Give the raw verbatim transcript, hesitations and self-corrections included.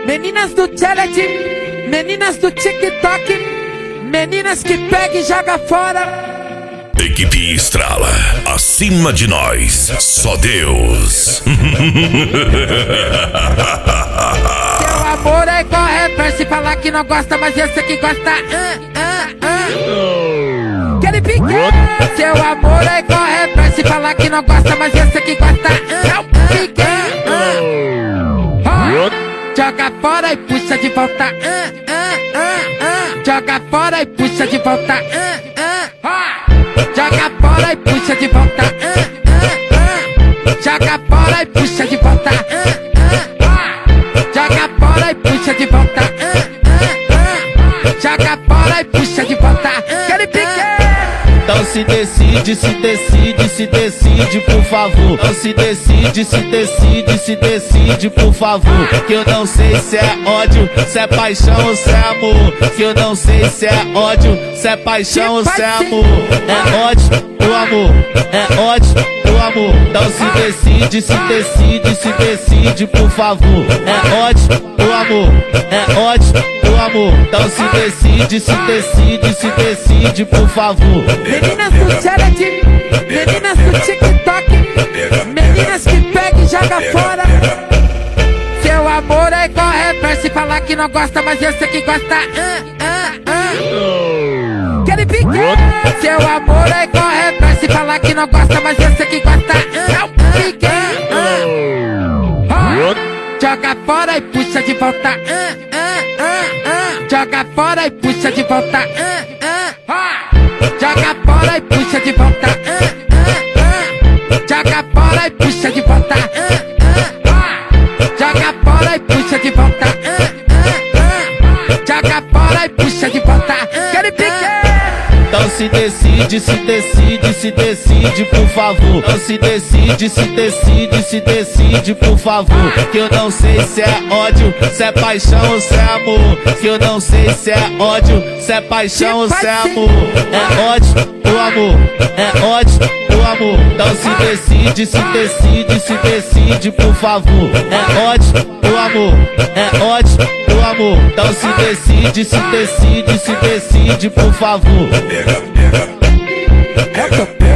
Meninas do challenge, meninas do TikTok, meninas que pega e joga fora. Equipe Estrala, acima de nós, só Deus. Seu amor é igual reverse, falar que não gosta, mas eu sei que gosta. Ah, ah, ah. Aquele pique. Seu amor é igual reverse, falar que não gosta, mas eu sei que gosta. Ah, pique. Ah, ah. Joga fora e puxa de volta. Ah, ah, ah, ah. Joga fora e puxa de volta. Ah, ah, ah. Joga fora e puxa de volta. Ah, ah, ah. Joga fora e puxa de volta. Ah, ah, ah. Joga fora e puxa de volta. Ah, ah, ah. Joga fora e puxa de volta. Aquele pique. Então se decide, se decide, se decide, por favor. Então se decide, se decide, se decide, por favor. Que eu não sei se é ódio, se é paixão ou se é amor. Que eu não sei se é ódio, se é paixão ou se é amor. É ódio ou amor, é ódio ou amor. Então se decide, se decide, se decide, por favor. É ódio ou amor, é ódio ou amor. Então se decide, se decide, se decide, por favor. Meninas do challenge, meninas do TikTok, meninas que pega e joga fora. Seu amor é igual reverse, falar que não gosta, mas eu sei que gosta. Ah, ah, ah. Aquele pique. Seu amor é igual reverse, falar que não gosta, mas eu sei que gosta. Ah, pique. Ah, ah. Joga fora e puxa de volta. Ah, ah, ah, ah. Joga fora e puxa de volta. Ah, ah, ah. Joga fora e puxa de volta. Ah, ah, ah. Joga fora e puxa de volta. Ah, ah, ah. Joga fora e puxa de volta. Ah, ah, ah. Joga fora e puxa de volta. Aquele pique. Então se decide, se decide, se decide, por favor. Então se decide, se decide, se decide, por favor. Que eu não sei se é ódio, se é paixão ou se é amor. Que eu não sei se é ódio, se é paixão ou se é amor. É ódio ou amor, é ódio ou amor. Então se decide, se decide, se decide, por favor. É ódio ou amor, é ódio ou amor. Então se decide, se decide, se decide, por favor. Pega, pega, pega, pega.